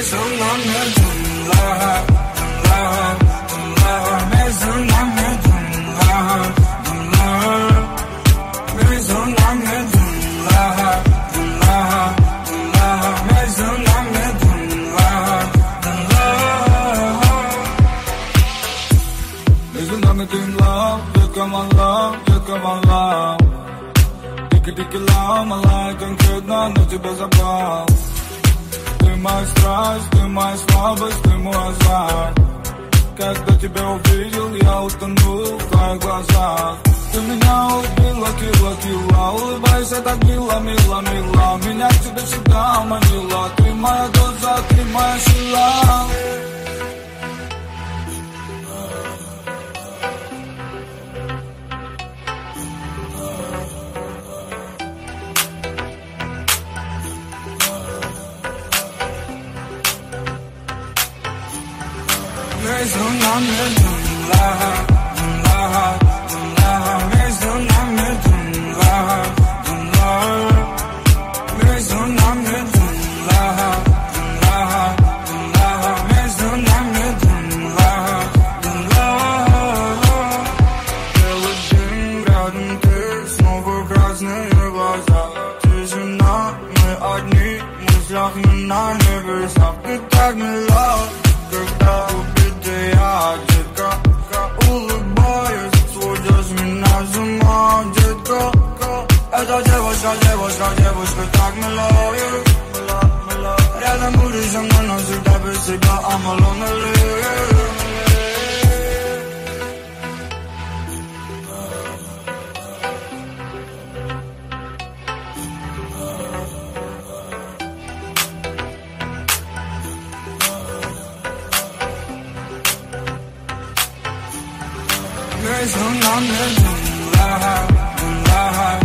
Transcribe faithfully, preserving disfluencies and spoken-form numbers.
सुना मैं धुंधला धुंधला धुंधला मैं सुना मैं धुंधला धुंधला मैं सुना मैं धुंधला धुंधला धुंधला मैं सुना मैं धुंधला धुंधला मैं सुना मैं धुंधला you come on love you come on love тики-тики лама лай конкретно на тебя запал. Ты моя страсть, ты моя слабость, ты мой азарт. Когда тебя увидел, я утонул в твоих глазах. Ты меня убила, кила, кила. Улыбайся так мило, мило, мило. Меня к тебе всегда манила. Ты моя доза, ты моя сила. मैं सुना मैं धुंधला धुंधला धुंधला मैं सुना मैं धुंधला धुंधला मैं सुना मैं धुंधला धुंधला धुंधला मैं सुना मैं धुंधला धुंधला Белый день рядом ты, снова красные глаза. Тишина, мы одни, в мыслях мы на небесах. Ты так мила, когда я, детка, улыбаюсь, сводишь меня с ума, детка. Эта девушка, девушка, девушка так мила, рядом будешь со мной, но всегда без тебя, I'm alone. मैं सुना मैं धुंधला धुंधला